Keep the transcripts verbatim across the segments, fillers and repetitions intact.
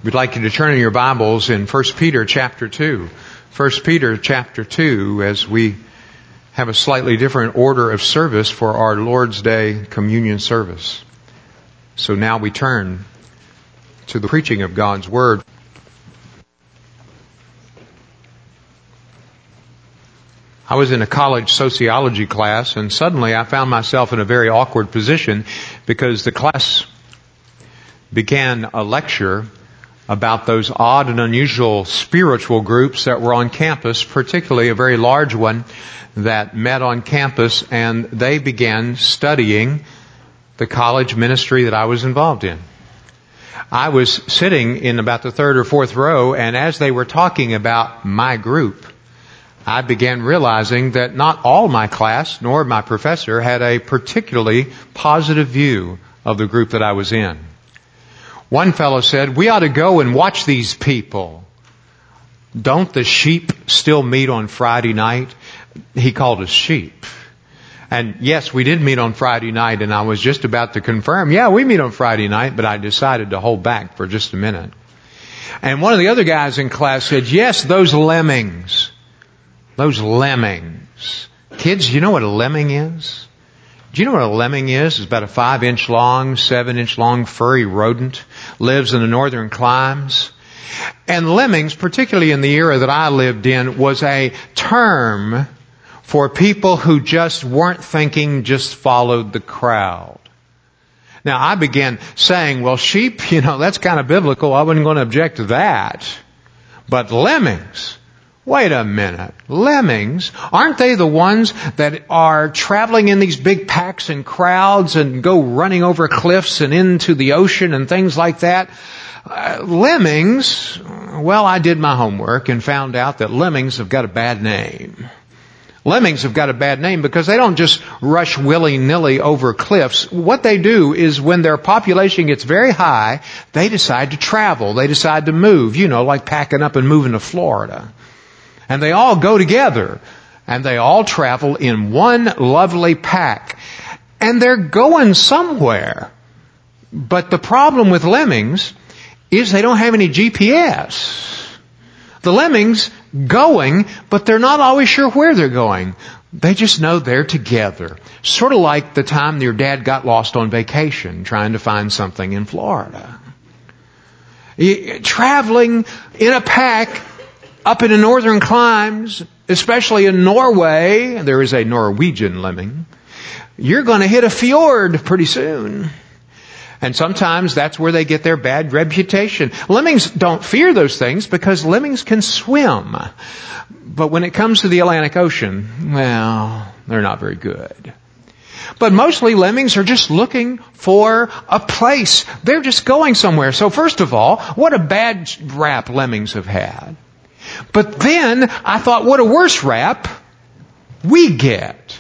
We'd like you to turn in your Bibles in First Peter chapter two. First Peter chapter two, as we have a slightly different order of service for our Lord's Day communion service. So now we turn to the preaching of God's Word. I was in a college sociology class, and suddenly I found myself in a very awkward position because the class began a lecture about those odd and unusual spiritual groups that were on campus, particularly a very large one that met on campus, and they began studying the college ministry that I was involved in. I was sitting in about the third or fourth row, and as they were talking about my group, I began realizing that not all my class nor my professor had a particularly positive view of the group that I was in. One fellow said, "We ought to go and watch these people. Don't the sheep still meet on Friday night?" He called us sheep. And yes, we did meet on Friday night, and I was just about to confirm, yeah, we meet on Friday night, but I decided to hold back for just a minute. And one of the other guys in class said, "Yes, those lemmings. Those lemmings." Kids, you know what a lemming is? Do you know what a lemming is? It's about a five inch long, seven inch long furry rodent. Lives in the northern climes. And lemmings, particularly in the era that I lived in, was a term for people who just weren't thinking, just followed the crowd. Now I began saying, well, sheep, you know, that's kind of biblical. I wasn't going to object to that. But lemmings, wait a minute. Lemmings, aren't they the ones that are traveling in these big packs and crowds and go running over cliffs and into the ocean and things like that? Uh, lemmings, well, I did my homework and found out that lemmings have got a bad name. Lemmings have got a bad name because they don't just rush willy-nilly over cliffs. What they do is when their population gets very high, they decide to travel. They decide to move, you know, like packing up and moving to Florida. And they all go together, and they all travel in one lovely pack. And they're going somewhere. But the problem with lemmings is they don't have any G P S. The lemmings going, but they're not always sure where they're going. They just know they're together. Sort of like the time your dad got lost on vacation trying to find something in Florida. Traveling in a pack up in the northern climes, especially in Norway, there is a Norwegian lemming, you're going to hit a fjord pretty soon. And sometimes that's where they get their bad reputation. Lemmings don't fear those things because lemmings can swim. But when it comes to the Atlantic Ocean, well, they're not very good. But mostly lemmings are just looking for a place. They're just going somewhere. So first of all, what a bad rap lemmings have had. But then I thought, what a worse rap we get.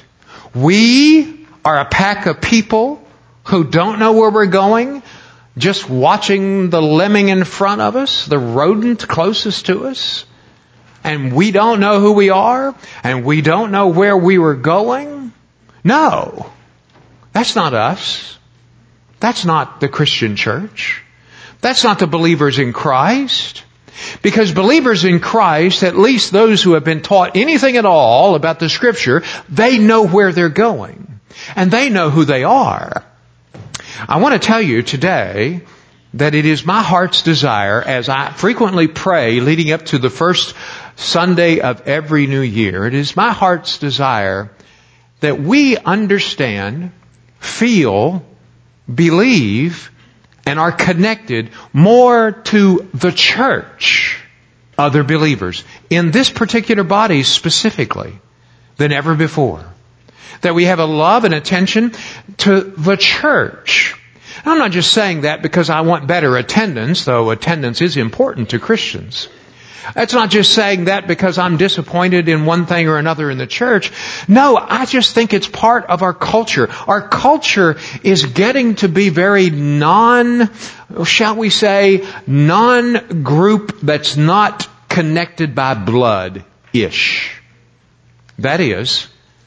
We are a pack of people who don't know where we're going, just watching the lemming in front of us, the rodent closest to us, and we don't know who we are, and we don't know where we were going. No, that's not us. That's not the Christian church. That's not the believers in Christ. Because believers in Christ, at least those who have been taught anything at all about the Scripture, they know where they're going. And they know who they are. I want to tell you today that it is my heart's desire, as I frequently pray leading up to the first Sunday of every new year, it is my heart's desire that we understand, feel, believe, and are connected more to the church, other believers, in this particular body specifically than ever before. That we have a love and attention to the church. I'm not just saying that because I want better attendance, though attendance is important to Christians. That's not just saying that because I'm disappointed in one thing or another in the church. No, I just think it's part of our culture. Our culture is getting to be very non, shall we say, non-group that's not connected by blood-ish. That is,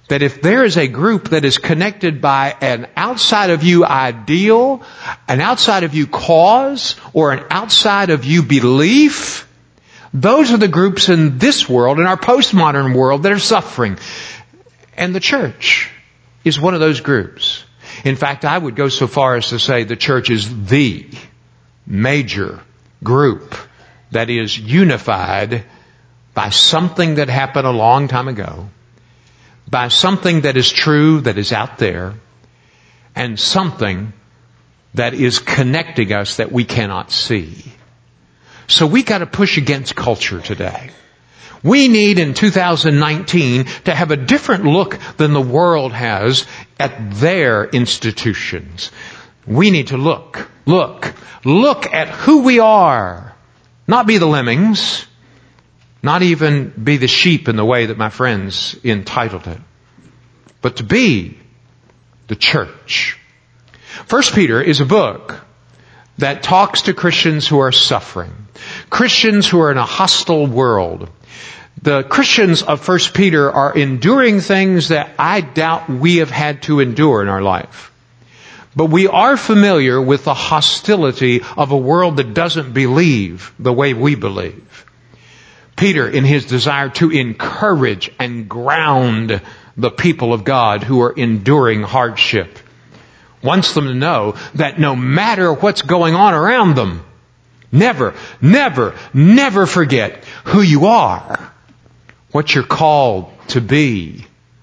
that if there is a group that is connected by an outside of you ideal, an outside of you cause, or an outside of you belief, those are the groups in this world, in our postmodern world, that are suffering. And the church is one of those groups. In fact, I would go so far as to say the church is the major group that is unified by something that happened a long time ago, by something that is true, that is out there, and something that is connecting us that we cannot see. So we got to push against culture today. We need in two thousand nineteen to have a different look than the world has at their institutions. We need to look, look, look at who we are. Not be the lemmings. Not even be the sheep in the way that my friends entitled it. But to be the church. First Peter is a book that talks to Christians who are suffering. Christians who are in a hostile world. The Christians of First Peter are enduring things that I doubt we have had to endure in our life. But we are familiar with the hostility of a world that doesn't believe the way we believe. Peter, in his desire to encourage and ground the people of God who are enduring hardship, wants them to know that no matter what's going on around them, never, never, never forget who you are, what you're called to be,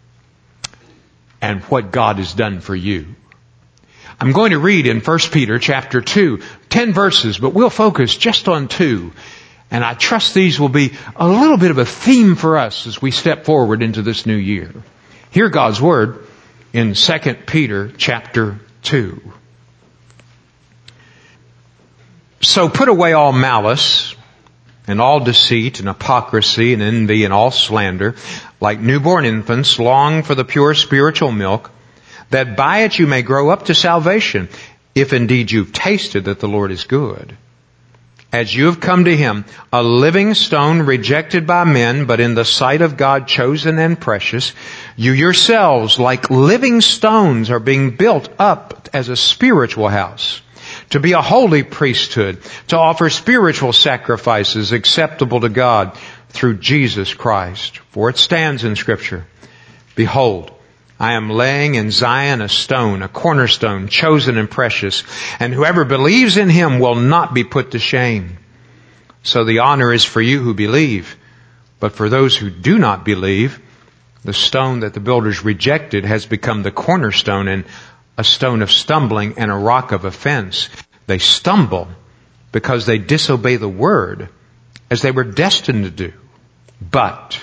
and what God has done for you. I'm going to read in First Peter chapter two, ten verses, but we'll focus just on two. And I trust these will be a little bit of a theme for us as we step forward into this new year. Hear God's Word in Second Peter chapter two. So put away all malice and all deceit and hypocrisy and envy and all slander. Like newborn infants, long for the pure spiritual milk, that by it you may grow up to salvation, if indeed you've tasted that the Lord is good. As you have come to Him, a living stone rejected by men, but in the sight of God chosen and precious, you yourselves, like living stones, are being built up as a spiritual house, to be a holy priesthood, to offer spiritual sacrifices acceptable to God through Jesus Christ. For it stands in Scripture, behold, I am laying in Zion a stone, a cornerstone, chosen and precious, and whoever believes in Him will not be put to shame. So the honor is for you who believe, but for those who do not believe, the stone that the builders rejected has become the cornerstone and a stone of stumbling and a rock of offense. They stumble because they disobey the word as they were destined to do. But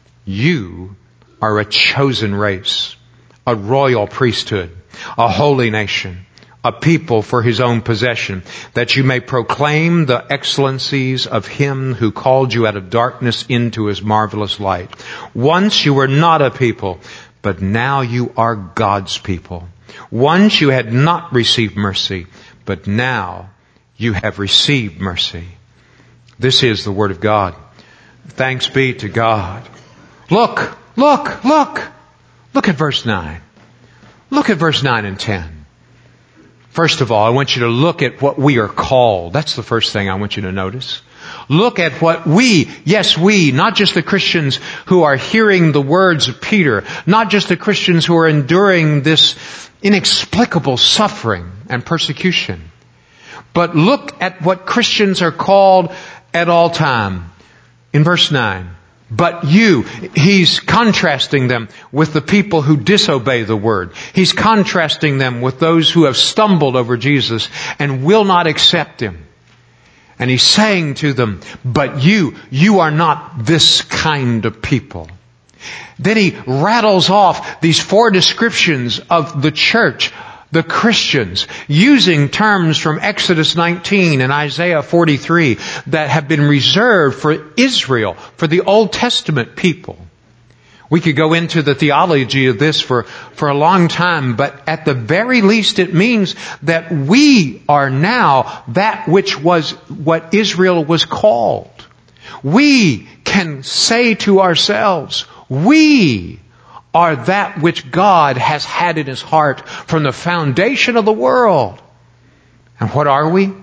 you are a chosen race, a royal priesthood, a holy nation, a people for His own possession, that you may proclaim the excellencies of Him who called you out of darkness into His marvelous light. Once you were not a people, but now you are God's people. Once you had not received mercy, but now you have received mercy. This is the Word of God. Thanks be to God. Look, look, look. Look at verse nine. Look at verse nine and ten. First of all, I want you to look at what we are called. That's the first thing I want you to notice. Look at what we, yes we, not just the Christians who are hearing the words of Peter, not just the Christians who are enduring this inexplicable suffering and persecution, but look at what Christians are called at all time. In verse nine. But you, he's contrasting them with the people who disobey the word. He's contrasting them with those who have stumbled over Jesus and will not accept Him. And he's saying to them, but you, you are not this kind of people. Then he rattles off these four descriptions of the church, the Christians, using terms from Exodus nineteen and Isaiah forty-three that have been reserved for Israel, for the Old Testament people. We could go into the theology of this for, for a long time, but at the very least it means that we are now that which was what Israel was called. We can say to ourselves, we are that which God has had in His heart from the foundation of the world. And what are we?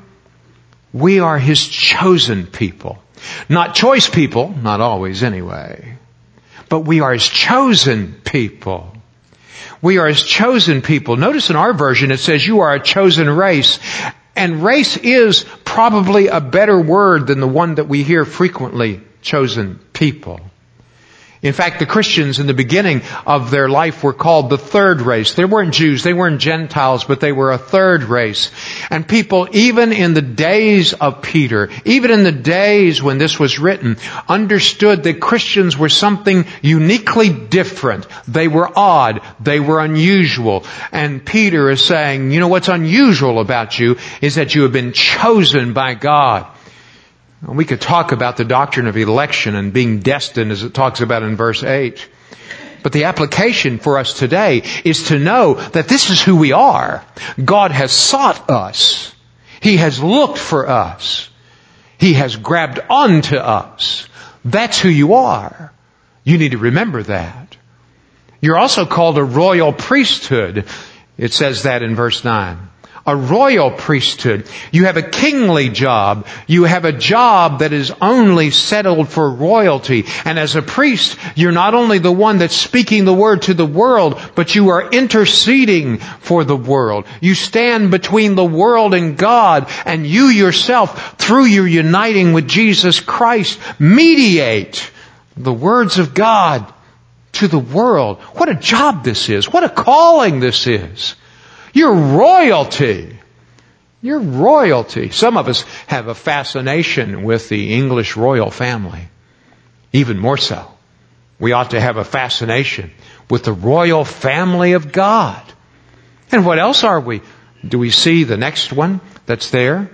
We are His chosen people. Not choice people, not always anyway. But we are His chosen people. We are His chosen people. Notice in our version it says you are a chosen race. And race is probably a better word than the one that we hear frequently, chosen people. In fact, the Christians in the beginning of their life were called the third race. They weren't Jews, they weren't Gentiles, but they were a third race. And people, even in the days of Peter, even in the days when this was written, understood that Christians were something uniquely different. They were odd. They were unusual. And Peter is saying, you know what's unusual about you is that you have been chosen by God. We could talk about the doctrine of election and being destined as it talks about in verse eight. But the application for us today is to know that this is who we are. God has sought us. He has looked for us. He has grabbed onto us. That's who you are. You need to remember that. You're also called a royal priesthood. It says that in verse nine. A royal priesthood. You have a kingly job. You have a job that is only settled for royalty. And as a priest, you're not only the one that's speaking the word to the world, but you are interceding for the world. You stand between the world and God, and you yourself, through your uniting with Jesus Christ, mediate the words of God to the world. What a job this is. What a calling this is. You're royalty. You're royalty. Some of us have a fascination with the English royal family. Even more so. We ought to have a fascination with the royal family of God. And what else are we? Do we see the next one that's there?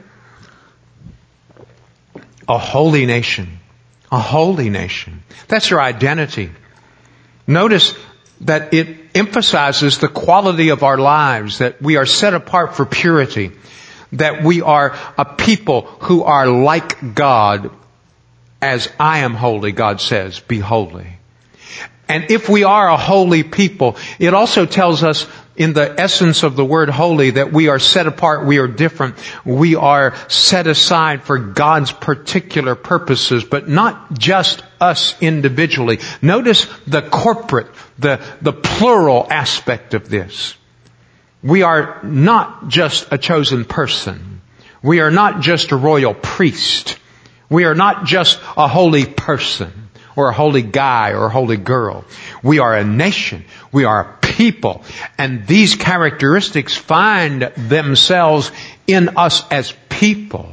A holy nation. A holy nation. That's your identity. Notice that it emphasizes the quality of our lives, that we are set apart for purity, that we are a people who are like God. As I am holy, God says, be holy. And if we are a holy people, it also tells us in the essence of the word holy that we are set apart, we are different, we are set aside for God's particular purposes, but not just us individually. Notice the corporate, the, the plural aspect of this. We are not just a chosen person. We are not just a royal priest. We are not just a holy person or a holy guy or a holy girl. We are a nation. We are a people. And these characteristics find themselves in us as people.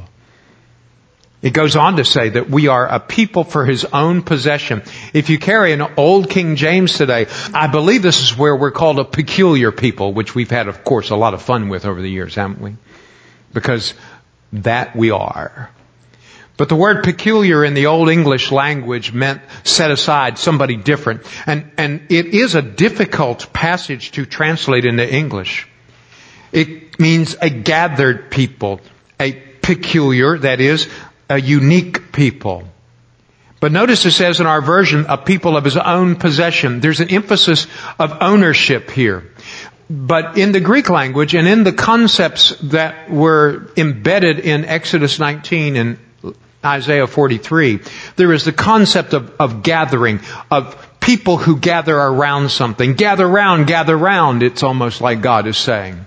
It goes on to say that we are a people for His own possession. If you carry an old King James today, I believe this is where we're called a peculiar people, which we've had, of course, a lot of fun with over the years, haven't we? Because that we are. But the word peculiar in the Old English language meant set aside, somebody different. And, and it is a difficult passage to translate into English. It means a gathered people, a peculiar, that is, a unique people. But notice it says in our version, a people of His own possession. There's an emphasis of ownership here. But in the Greek language and in the concepts that were embedded in Exodus nineteen and Isaiah forty-three, there is the concept of, of gathering, of people who gather around something. Gather round, gather round, it's almost like God is saying.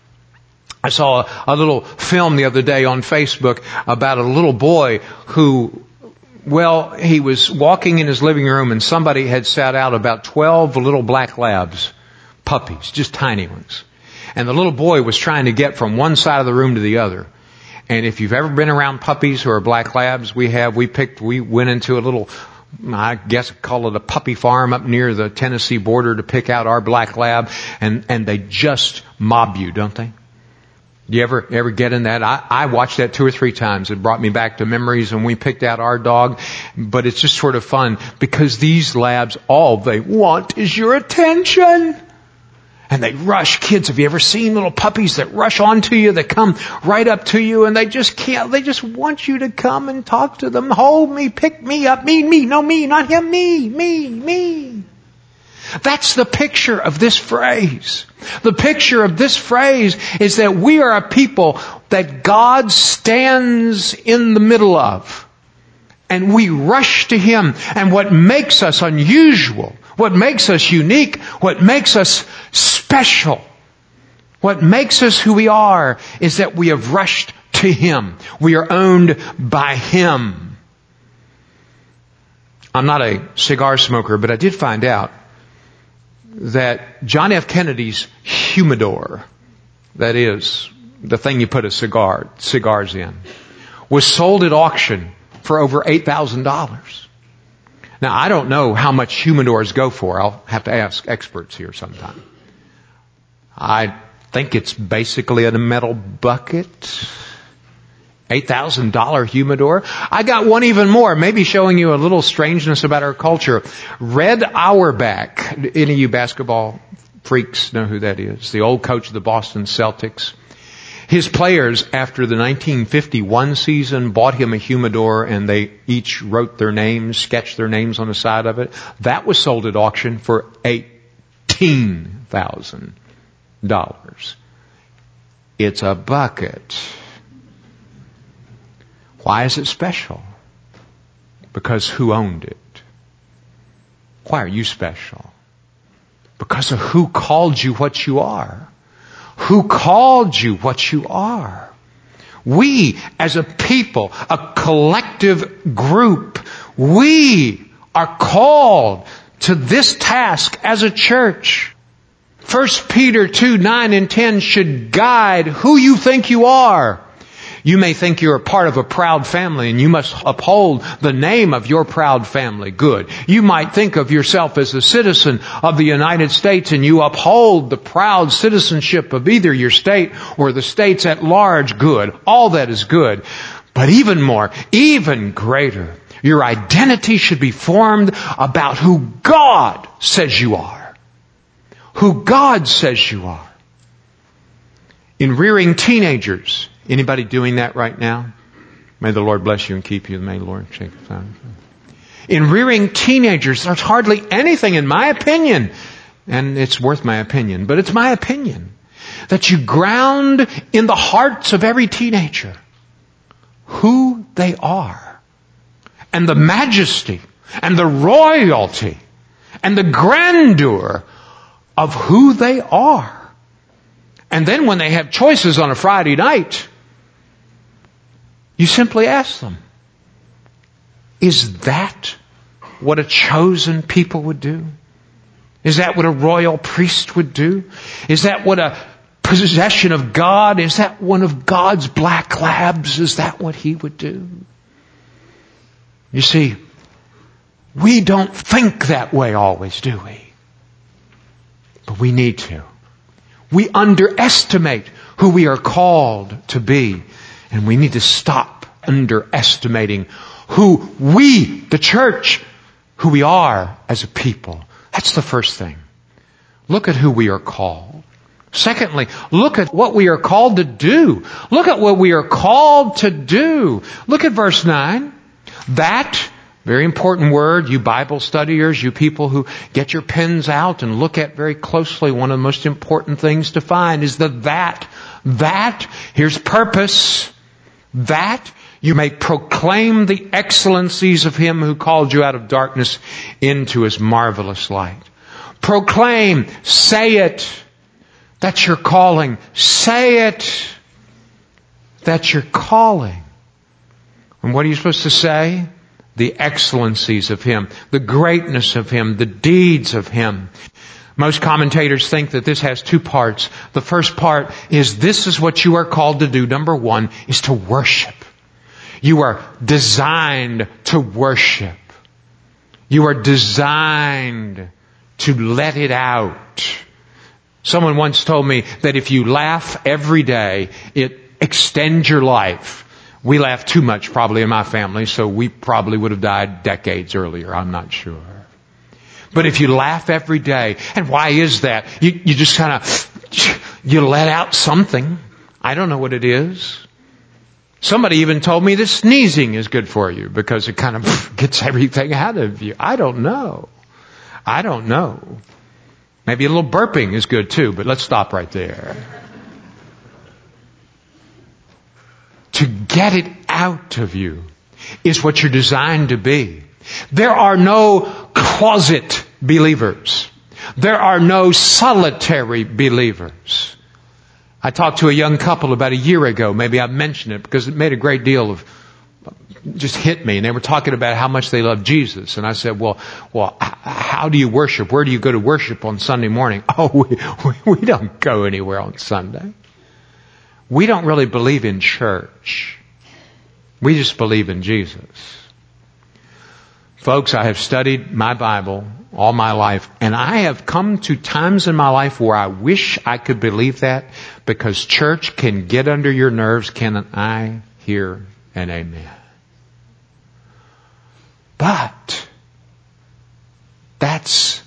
I saw a, a little film the other day on Facebook about a little boy who, well, he was walking in his living room and somebody had sat out about twelve little black labs, puppies, just tiny ones. And the little boy was trying to get from one side of the room to the other. And if you've ever been around puppies who are black labs, we have, we picked, we went into a little, I guess call it a puppy farm up near the Tennessee border to pick out our black lab, and, and they just mob you, don't they? Do you ever, ever get in that? I, I watched that two or three times. It brought me back to memories when we picked out our dog. But it's just sort of fun because these labs, all they want is your attention. And they rush. Kids, have you ever seen little puppies that rush onto you, that come right up to you, and they just can't, they just want you to come and talk to them. Hold me, pick me up, me, me, no me, not him, me, me, me. That's the picture of this phrase. The picture of this phrase is that we are a people that God stands in the middle of. And we rush to Him. And what makes us unusual, what makes us unique, what makes us special, what makes us who we are is that we have rushed to Him. We are owned by Him. I'm not a cigar smoker, but I did find out that John F. Kennedy's humidor, that is, the thing you put a cigar, cigars in, was sold at auction for over eight thousand dollars. Now, I don't know how much humidors go for. I'll have to ask experts here sometime. I think it's basically a metal bucket. eight thousand dollars humidor. I got one even more, maybe showing you a little strangeness about our culture. Red Auerbach. Any of you basketball freaks know who that is? The old coach of the Boston Celtics. His players, after the nineteen fifty-one season, bought him a humidor and they each wrote their names, sketched their names on the side of it. That was sold at auction for eighteen thousand dollars. It's a bucket. Why is it special? Because who owned it? Why are you special? Because of who called you what you are. Who called you what you are. We, as a people, a collective group, we are called to this task as a church. First Peter two, nine and ten should guide who you think you are. You may think you're a part of a proud family and you must uphold the name of your proud family. Good. You might think of yourself as a citizen of the United States and you uphold the proud citizenship of either your state or the states at large. Good. All that is good. But even more, even greater, your identity should be formed about who God says you are. Who God says you are. In rearing teenagers, anybody doing that right now? May the Lord bless you and keep you. May the Lord shake the family. In rearing teenagers, there's hardly anything, in my opinion, and it's worth my opinion, but it's my opinion, that you ground in the hearts of every teenager who they are, and the majesty, and the royalty, and the grandeur of who they are. And then when they have choices on a Friday night, you simply ask them, is that what a chosen people would do? Is that what a royal priest would do? Is that what a possession of God? Is that one of God's black labs? Is that what He would do? You see, we don't think that way always, do we? But we need to. We underestimate who we are called to be. And we need to stop underestimating who we, the church, who we are as a people. That's the first thing. Look at who we are called. Secondly, look at what we are called to do. Look at what we are called to do. Look at verse nine. That, very important word, you Bible studiers, you people who get your pens out and look at very closely, one of the most important things to find is the that. That, here's purpose. That you may proclaim the excellencies of Him who called you out of darkness into His marvelous light. Proclaim, say it. That's your calling. Say it. That's your calling. And what are you supposed to say? The excellencies of Him, the greatness of Him, the deeds of Him. Most commentators think that this has two parts. The first part is this is what you are called to do. Number one is to worship. You are designed to worship. You are designed to let it out. Someone once told me that if you laugh every day, it extends your life. We laugh too much probably in my family, so we probably would have died decades earlier. I'm not sure. But if you laugh every day, and why is that? You, you just kind of, you let out something. I don't know what it is. Somebody even told me that sneezing is good for you because it kind of gets everything out of you. I don't know. I don't know. Maybe a little burping is good too, but let's stop right there. To get it out of you is what you're designed to be. There are no closet believers. There are no solitary believers. I talked to a young couple about a year ago. Maybe I mentioned it because it made a great deal of, just hit me. And they were talking about how much they love Jesus. And I said, well, well, how do you worship? Where do you go to worship on Sunday morning? Oh, we, we, we don't go anywhere on Sunday. We don't really believe in church. We just believe in Jesus. Folks, I have studied my Bible all my life, and I have come to times in my life where I wish I could believe that, because church can get under your nerves. Can I hear an amen? But that's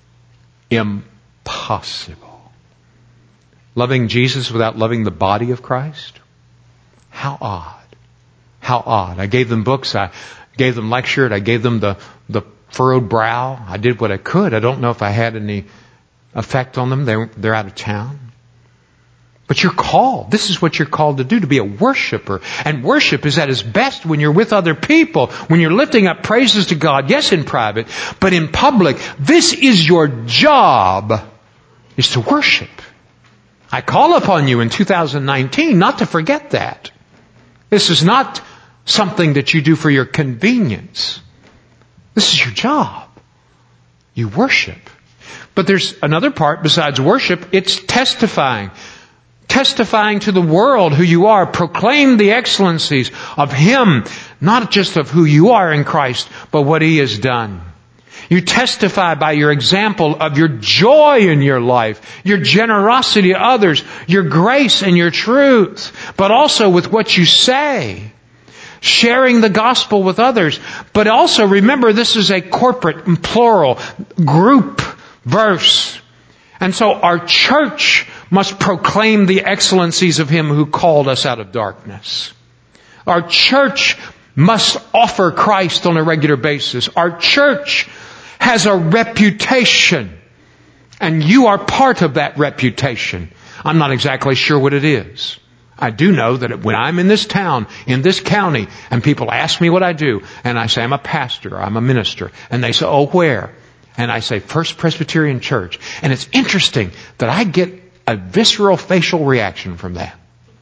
impossible. Loving Jesus without loving the body of Christ? How odd. How odd. I gave them books. I gave them lectured. I gave them the, the furrowed brow. I did what I could. I don't know if I had any effect on them. They're, they're out of town. But you're called. This is what you're called to do, to be a worshiper. And worship is at its best when you're with other people, when you're lifting up praises to God. Yes, in private, but in public. This is your job, is to worship. I call upon you in two thousand nineteen not to forget that. This is not something that you do for your convenience. This is your job. You worship. But there's another part besides worship. It's testifying. Testifying to the world who you are. Proclaim the excellencies of Him, not just of who you are in Christ, but what He has done. You testify by your example of your joy in your life, your generosity to others, your grace and your truth, but also with what you say. Sharing the gospel with others. But also remember, this is a corporate and plural group verse. And so our church must proclaim the excellencies of Him who called us out of darkness. Our church must offer Christ on a regular basis. Our church has a reputation, and you are part of that reputation. I'm not exactly sure what it is. I do know that when I'm in this town, in this county, and people ask me what I do, and I say I'm a pastor, I'm a minister, and they say, oh, where? And I say First Presbyterian Church. And it's interesting that I get a visceral facial reaction from that.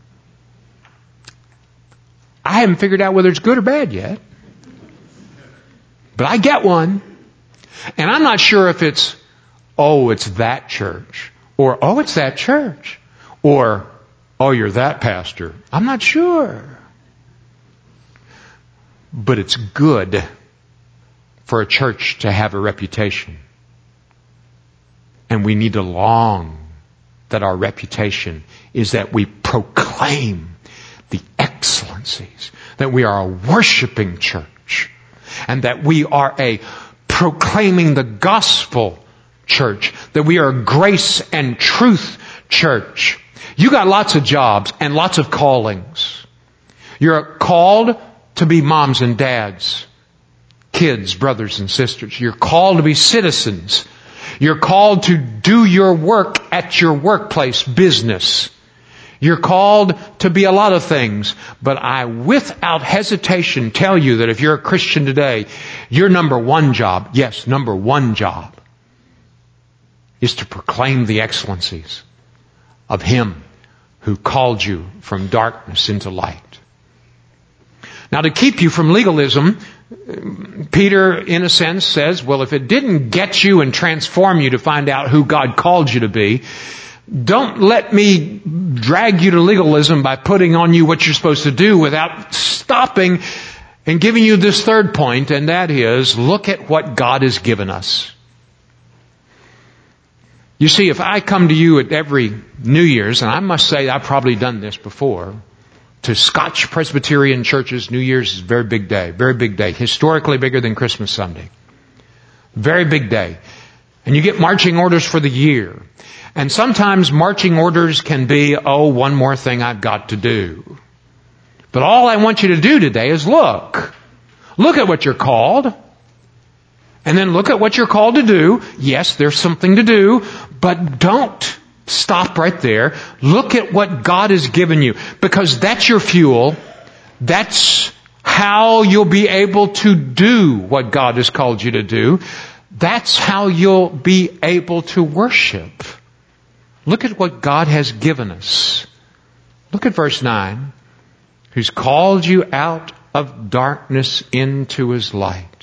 I haven't figured out whether it's good or bad yet, but I get one. And I'm not sure if it's, oh, it's that church, or, oh, it's that church, or, oh, you're that pastor. I'm not sure. But it's good for a church to have a reputation. And we need to long that our reputation is that we proclaim the excellencies, that we are a worshiping church, and that we are a proclaiming the gospel church, that we are a grace and truth church. You got lots of jobs and lots of callings. You're called to be moms and dads, kids, brothers and sisters. You're called to be citizens. You're called to do your work at your workplace, business. You're called to be a lot of things, but I, without hesitation, tell you that if you're a Christian today, your number one job, yes, number one job, is to proclaim the excellencies of Him who called you from darkness into light. Now, to keep you from legalism, Peter, in a sense, says, well, if it didn't get you and transform you to find out who God called you to be, don't let me drag you to legalism by putting on you what you're supposed to do without stopping and giving you this third point, and that is, look at what God has given us. You see, if I come to you at every New Year's, and I must say I've probably done this before, to Scotch Presbyterian churches, New Year's is a very big day, very big day, historically bigger than Christmas Sunday. Very big day. And you get marching orders for the year. And sometimes marching orders can be, oh, one more thing I've got to do. But all I want you to do today is look. Look at what you're called. And then look at what you're called to do. Yes, there's something to do. But don't stop right there. Look at what God has given you, because that's your fuel. That's how you'll be able to do what God has called you to do. That's how you'll be able to worship. Look at what God has given us. Look at verse nine. Who's called you out of darkness into His light.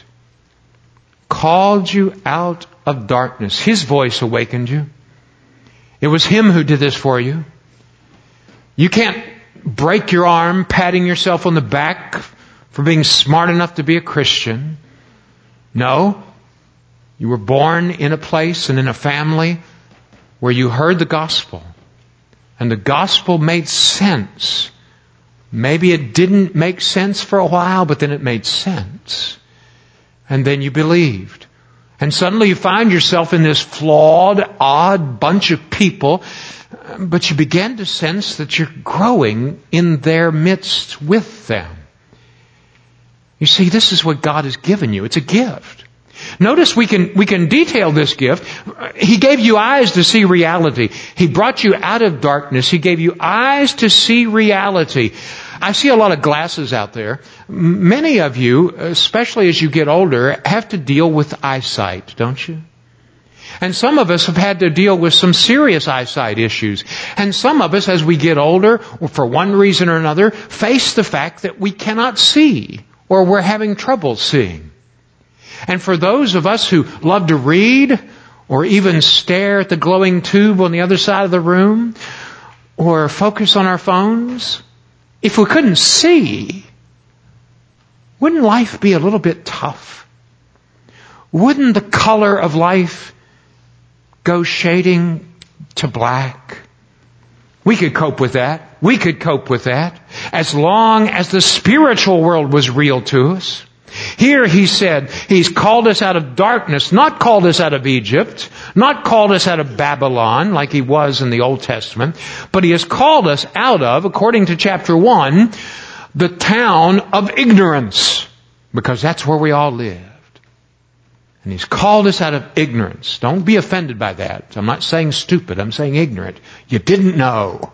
Called you out of darkness. His voice awakened you. It was Him who did this for you. You can't break your arm patting yourself on the back for being smart enough to be a Christian. No. You were born in a place and in a family where you heard the gospel. And the gospel made sense. Maybe it didn't make sense for a while, but then it made sense. And then you believed. And suddenly you find yourself in this flawed, odd bunch of people, but you begin to sense that you're growing in their midst with them. You see, this is what God has given you. It's a gift. Notice we can, we can detail this gift. He gave you eyes to see reality. He brought you out of darkness. He gave you eyes to see reality. I see a lot of glasses out there. Many of you, especially as you get older, have to deal with eyesight, don't you? And some of us have had to deal with some serious eyesight issues. And some of us, as we get older, or for one reason or another, face the fact that we cannot see, or we're having trouble seeing. And for those of us who love to read, or even stare at the glowing tube on the other side of the room, or focus on our phones, if we couldn't see, wouldn't life be a little bit tough? Wouldn't the color of life go shading to black? We could cope with that. We could cope with that as long as the spiritual world was real to us. Here He said He's called us out of darkness, not called us out of Egypt, not called us out of Babylon like He was in the Old Testament, but He has called us out of, according to chapter one, the town of ignorance, because that's where we all lived. And He's called us out of ignorance. Don't be offended by that. I'm not saying stupid. I'm saying ignorant. You didn't know.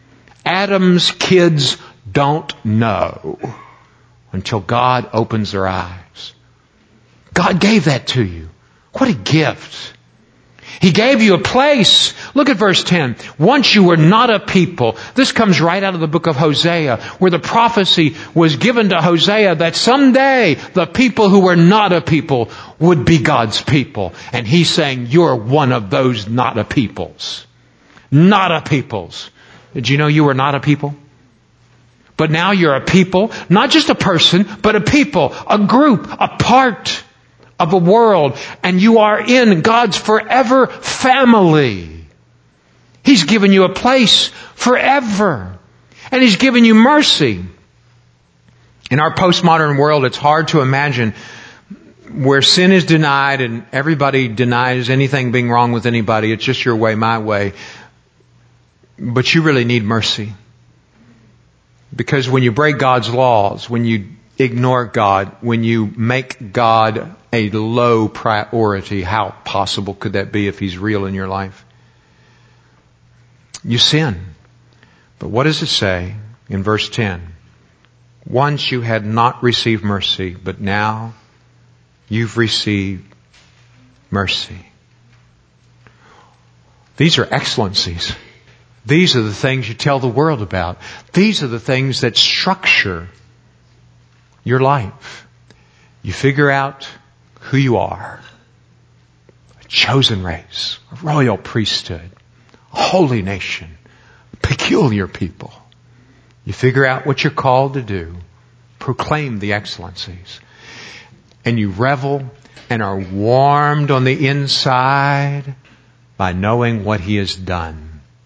Adam's kids don't know until God opens their eyes. God gave that to you. What a gift. He gave you a place. Look at verse ten. Once you were not a people. This comes right out of the book of Hosea, where the prophecy was given to Hosea that someday the people who were not a people would be God's people. And He's saying, you're one of those not a peoples. Not a peoples. Did you know you were not a people? But now you're a people, not just a person, but a people, a group, a part of a world. And you are in God's forever family. He's given you a place forever. And He's given you mercy. In our postmodern world, it's hard to imagine where sin is denied and everybody denies anything being wrong with anybody. It's just your way, my way. But you really need mercy. Because when you break God's laws, when you ignore God, when you make God a low priority, how possible could that be if He's real in your life? You sin. But what does it say in verse ten? Once you had not received mercy, but now you've received mercy. These are excellencies. These are the things you tell the world about. These are the things that structure your life. You figure out who you are. A chosen race, a royal priesthood, a holy nation, a peculiar people. You figure out what you're called to do. Proclaim the excellencies. And you revel and are warmed on the inside by knowing what He has done.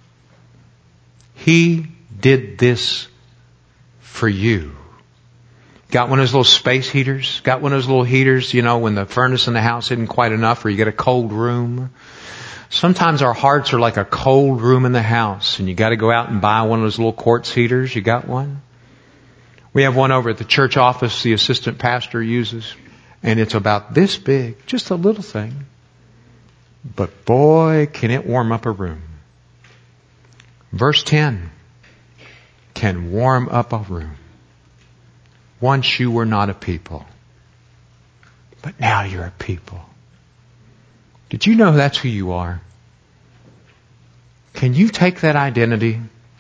He did this for you. Got one of those little space heaters? Got one of those little heaters, you know, when the furnace in the house isn't quite enough or you get a cold room? Sometimes our hearts are like a cold room in the house and you got to go out and buy one of those little quartz heaters. You got one? We have one over at the church office the assistant pastor uses, and it's about this big, just a little thing. But boy, can it warm up a room. Verse ten can warm up a room. Once you were not a people, but now you're a people. Did you know that's who you are? Can you take that identity?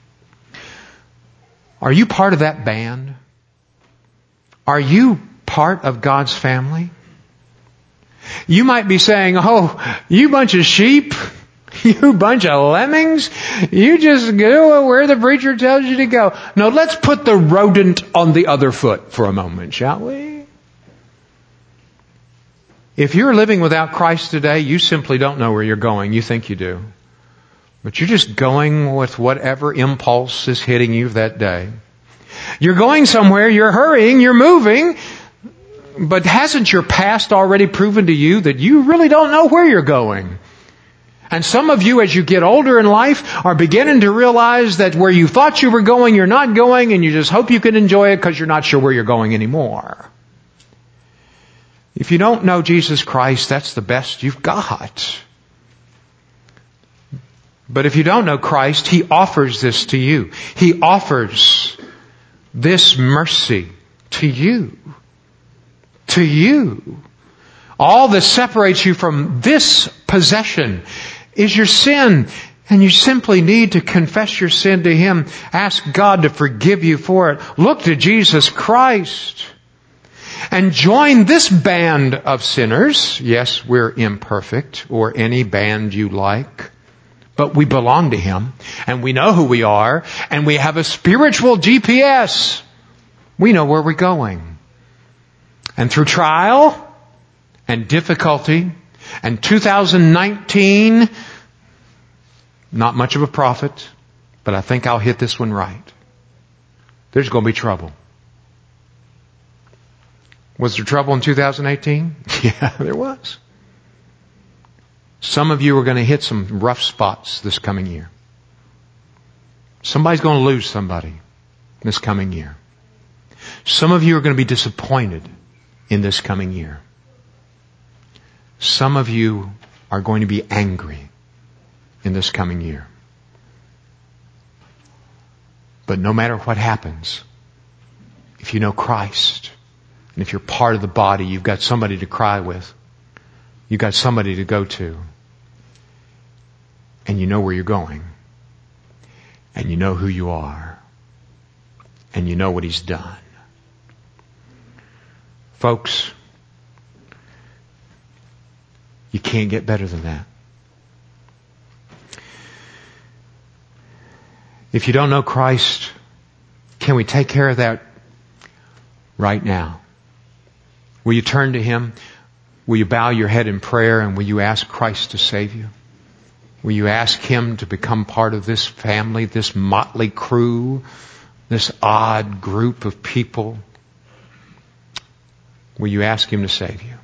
Are you part of that band? Are you part of God's family? You might be saying, oh, you bunch of sheep, you bunch of lemmings, you just go where the preacher tells you to go. No, let's put the rodent on the other foot for a moment, shall we? If you're living without Christ today, you simply don't know where you're going. You think you do. But you're just going with whatever impulse is hitting you that day. You're going somewhere, you're hurrying, you're moving, but hasn't your past already proven to you that you really don't know where you're going? And some of you, as you get older in life, are beginning to realize that where you thought you were going, you're not going, and you just hope you can enjoy it because you're not sure where you're going anymore. If you don't know Jesus Christ, that's the best you've got. But if you don't know Christ, He offers this to you. He offers this mercy to you. To you. All that separates you from this possession is your sin. And you simply need to confess your sin to Him. Ask God to forgive you for it. Look to Jesus Christ. And join this band of sinners. Yes, we're imperfect, or any band you like. But we belong to Him, and we know who we are, and we have a spiritual G P S. We know where we're going. And through trial and difficulty, and two thousand nineteen, not much of a prophet, but I think I'll hit this one right. There's going to be trouble. Was there trouble in two thousand eighteen? Yeah, there was. Some of you are going to hit some rough spots this coming year. Somebody's going to lose somebody this coming year. Some of you are going to be disappointed in this coming year. Some of you are going to be angry in this coming year. But no matter what happens, if you know Christ, and if you're part of the body, you've got somebody to cry with. You've got somebody to go to. And you know where you're going. And you know who you are. And you know what He's done. Folks, you can't get better than that. If you don't know Christ, can we take care of that right now? Will you turn to Him? Will you bow your head in prayer, and will you ask Christ to save you? Will you ask Him to become part of this family, this motley crew, this odd group of people? Will you ask Him to save you?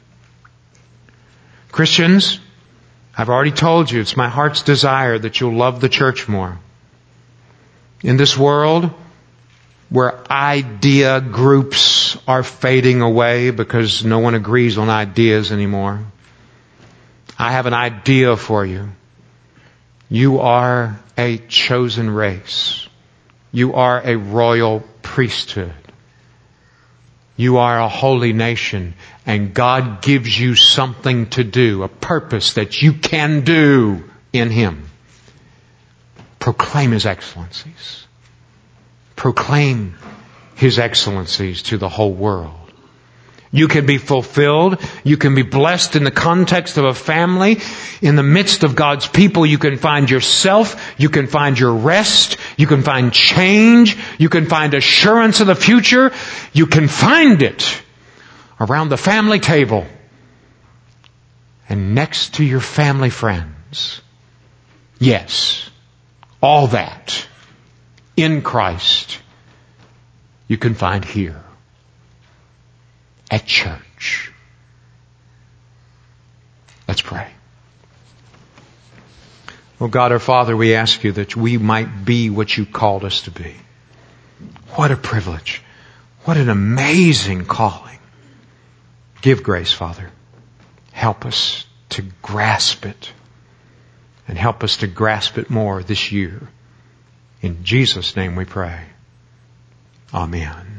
Christians, I've already told you, it's my heart's desire that you'll love the church more. In this world where idea groups are fading away because no one agrees on ideas anymore, I have an idea for you. You are a chosen race. You are a royal priesthood. You are a holy nation, and God gives you something to do, a purpose that you can do in Him. Proclaim His excellencies. Proclaim His excellencies to the whole world. You can be fulfilled. You can be blessed in the context of a family. In the midst of God's people, you can find yourself. You can find your rest. You can find change. You can find assurance of the future. You can find it around the family table and next to your family friends. Yes, all that in Christ you can find here at church. Let's pray. Oh God, our Father, we ask You that we might be what You called us to be. What a privilege. What an amazing calling. Give grace, Father. Help us to grasp it. And help us to grasp it more this year. In Jesus' name we pray. Amen.